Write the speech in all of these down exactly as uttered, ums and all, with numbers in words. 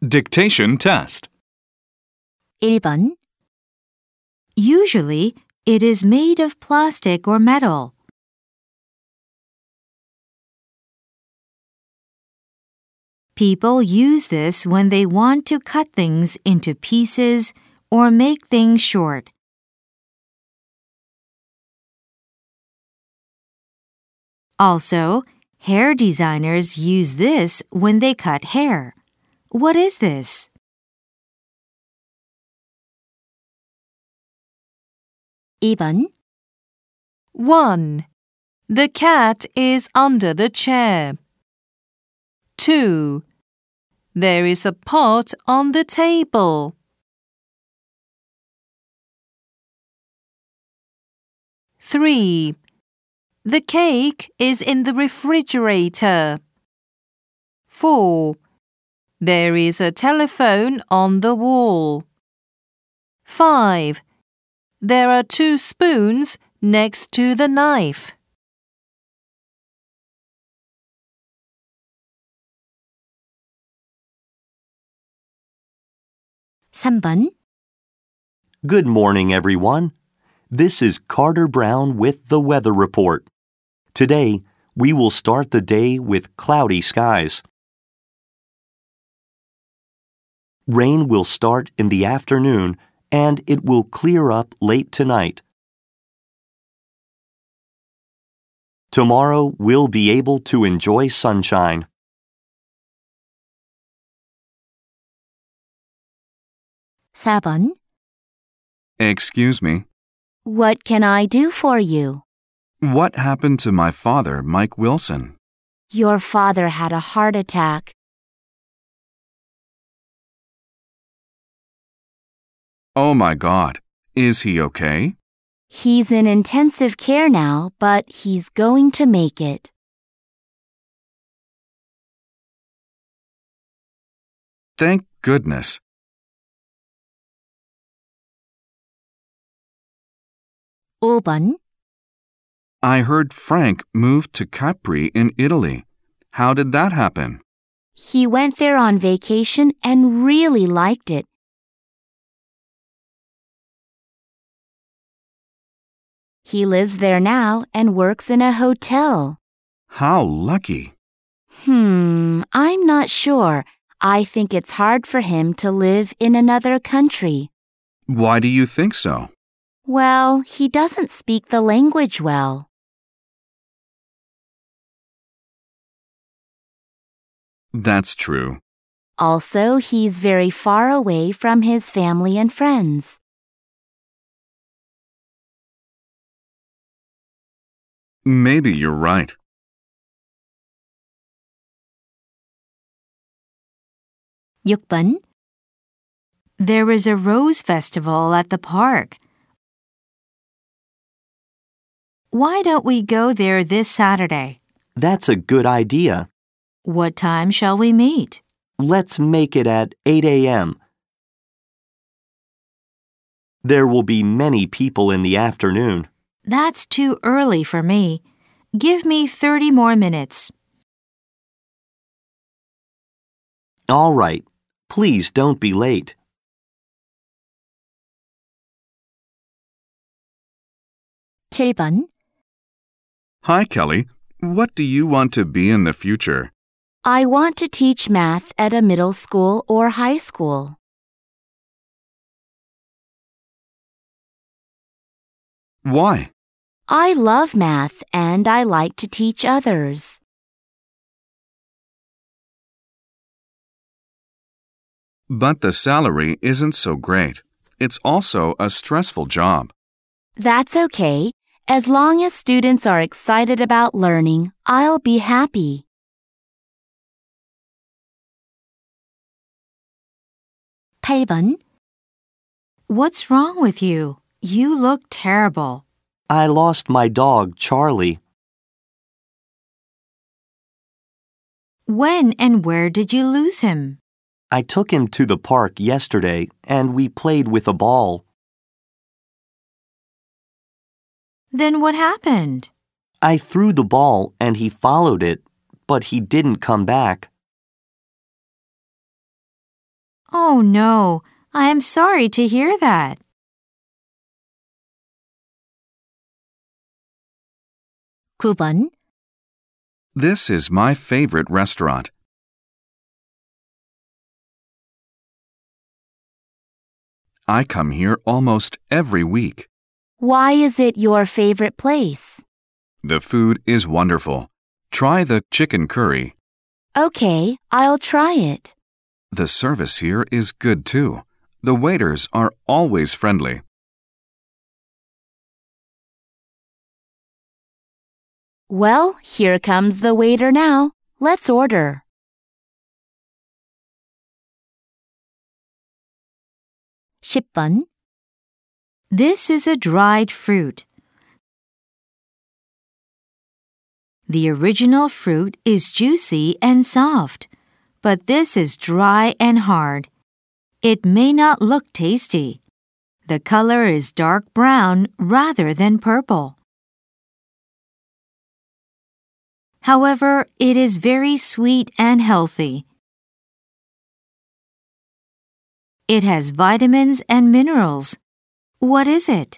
Dictation test. 일 번. Usually, it is made of plastic or metal. People use this when they want to cut things into pieces or make things short. Also, hair designers use this when they cut hair. What is this? 이 번. one. The cat is under the chair. two. There is a pot on the table. three. The cake is in the refrigerator. four. There is a telephone on the wall. five. There are two spoons next to the knife. 삼 번. Good morning, everyone. This is Carter Brown with the weather report. Today, we will start the day with cloudy skies. Rain will start in the afternoon and it will clear up late tonight. Tomorrow, we'll be able to enjoy sunshine. 사 번. Excuse me. What can I do for you? What happened to my father, Mike Wilson? Your father had a heart attack. Oh my God. Is he okay? He's in intensive care now, but he's going to make it. Thank goodness. 오 번. I heard Frank moved to Capri in Italy. How did that happen? He went there on vacation and really liked it. He lives there now and works in a hotel. How lucky. Hmm, I'm not sure. I think it's hard for him to live in another country. Why do you think so? Well, he doesn't speak the language well. That's true. Also, he's very far away from his family and friends. Maybe you're right. 육 번. There is a rose festival at the park. Why don't we go there this Saturday? That's a good idea. What time shall we meet? Let's make it at eight a.m. There will be many people in the afternoon. That's too early for me. Give me thirty more minutes. All right. Please don't be late. 칠 번. Hi, Kelly. What do you want to be in the future? I want to teach math at a middle school or high school. Why? I love math and I like to teach others. But the salary isn't so great. It's also a stressful job. That's okay. As long as students are excited about learning, I'll be happy. 팔 번. What's wrong with you? You look terrible. I lost my dog, Charlie. When and where did you lose him? I took him to the park yesterday and we played with a ball. Then what happened? I threw the ball and he followed it, but he didn't come back. Oh no, I am sorry to hear that. 구 번. This is my favorite restaurant. I come here almost every week. Why is it your favorite place? The food is wonderful. Try the chicken curry. Okay, I'll try it. The service here is good too. The waiters are always friendly. Well, here comes the waiter now. Let's order. 십 번. This is a dried fruit. The original fruit is juicy and soft, but this is dry and hard. It may not look tasty. The color is dark brown rather than purple. However, it is very sweet and healthy. It has vitamins and minerals. What is it?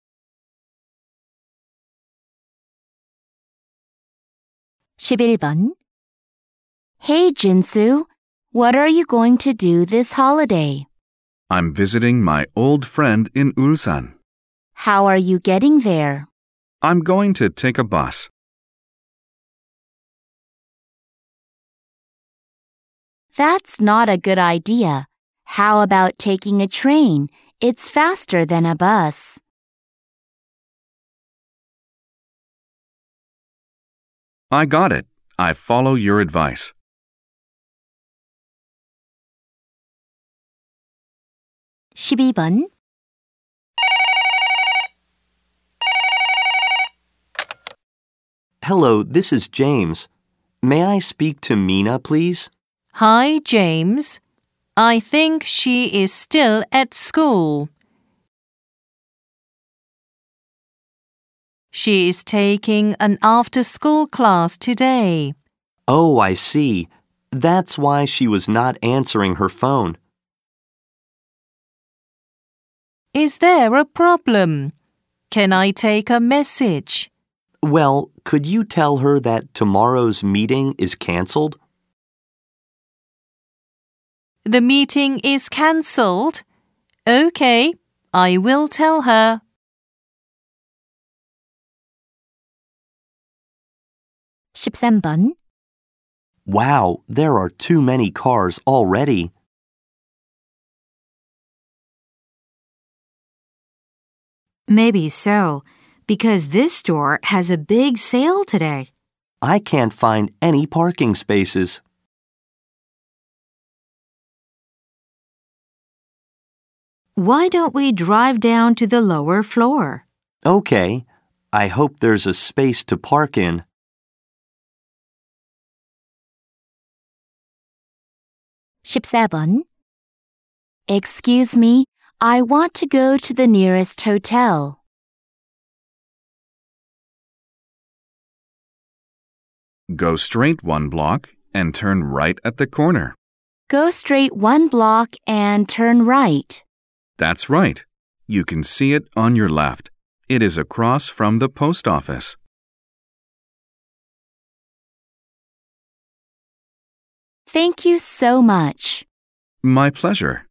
십일 번. Hey, Jinsu, what are you going to do this holiday? I'm visiting my old friend in Ulsan. How are you getting there? I'm going to take a bus. That's not a good idea. How about taking a train? It's faster than a bus. I got it. I follow your advice. 십이 번. Hello, this is James. May I speak to Mina, please? Hi, James. I think she is still at school. She is taking an after-school class today. Oh, I see. That's why she was not answering her phone. Is there a problem? Can I take a message? Well, could you tell her that tomorrow's meeting is canceled? The meeting is cancelled. Okay, I will tell her. 십삼 번. Wow, there are too many cars already. Maybe so, because this store has a big sale today. I can't find any parking spaces. Why don't we drive down to the lower floor? Okay, I hope there's a space to park in. 십사 번. Excuse me, I want to go to the nearest hotel. Go straight one block and turn right at the corner. Go straight one block and turn right. That's right. You can see it on your left. It is across from the post office. Thank you so much. My pleasure.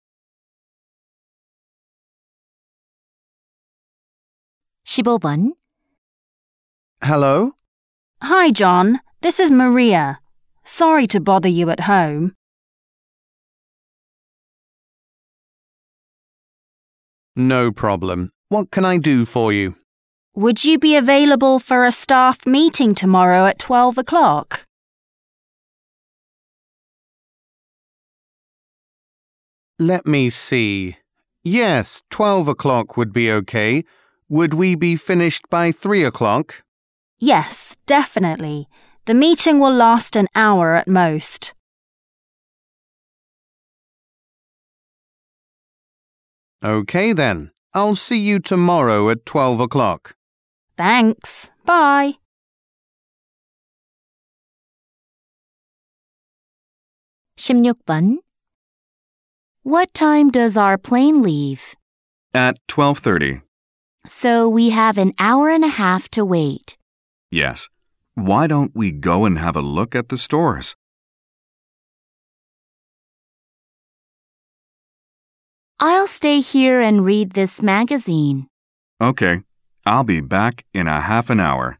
십오 번. Hello? Hi, John. This is Maria. Sorry to bother you at home. No problem. What can I do for you? Would you be available for a staff meeting tomorrow at twelve o'clock? Let me see. Yes, twelve o'clock would be okay. Would we be finished by three o'clock? Yes, definitely. The meeting will last an hour at most. Okay then. I'll see you tomorrow at twelve o'clock. Thanks. Bye. 십육 번. What time does our plane leave? At twelve thirty. So we have an hour and a half to wait. Yes. Why don't we go and have a look at the stores? I'll stay here and read this magazine. Okay. I'll be back in a half an hour.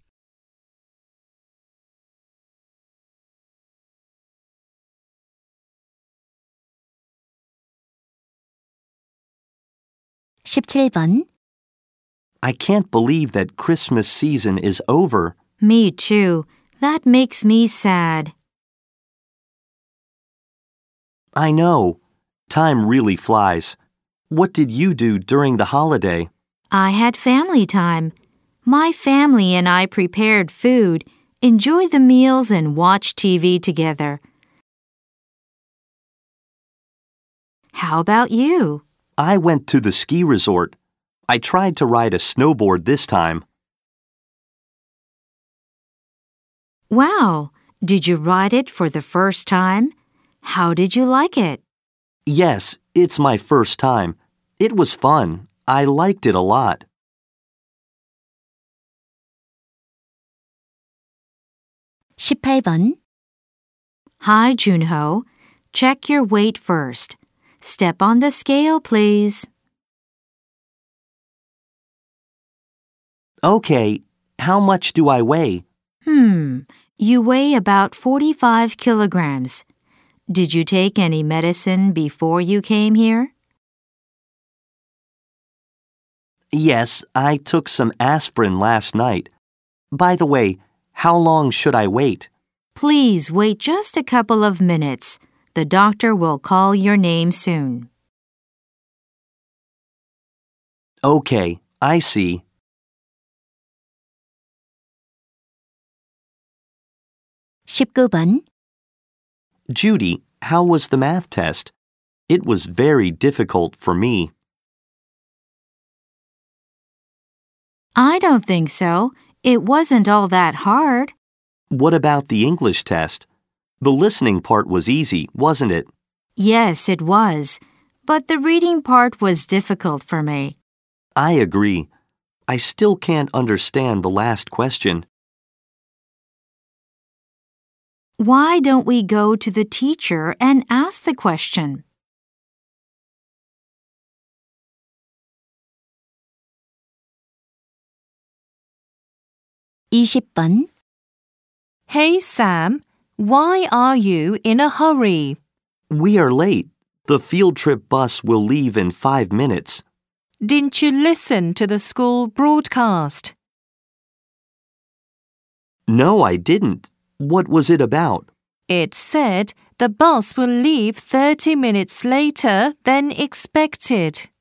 십칠 번. I can't believe that Christmas season is over. Me too. That makes me sad. I know. Time really flies. What did you do during the holiday? I had family time. My family and I prepared food, enjoyed the meals, and watched T V together. How about you? I went to the ski resort. I tried to ride a snowboard this time. Wow! Did you ride it for the first time? How did you like it? Yes, it's my first time. It was fun. I liked it a lot. 십팔 번. Hi, Junho. Check your weight first. Step on the scale, please. Okay, how much do I weigh? Hmm, you weigh about forty-five kilograms. Did you take any medicine before you came here? Yes, I took some aspirin last night. By the way, how long should I wait? Please wait just a couple of minutes. The doctor will call your name soon. Okay, I see. 십구 번. Judy, how was the math test? It was very difficult for me. I don't think so. It wasn't all that hard. What about the English test? The listening part was easy, wasn't it? Yes, it was. But the reading part was difficult for me. I agree. I still can't understand the last question. Why don't we go to the teacher and ask the question? 이십 번. Hey, Sam, why are you in a hurry? We are late. The field trip bus will leave in five minutes. Didn't you listen to the school broadcast? No, I didn't. What was it about? It said the bus will leave thirty minutes later than expected.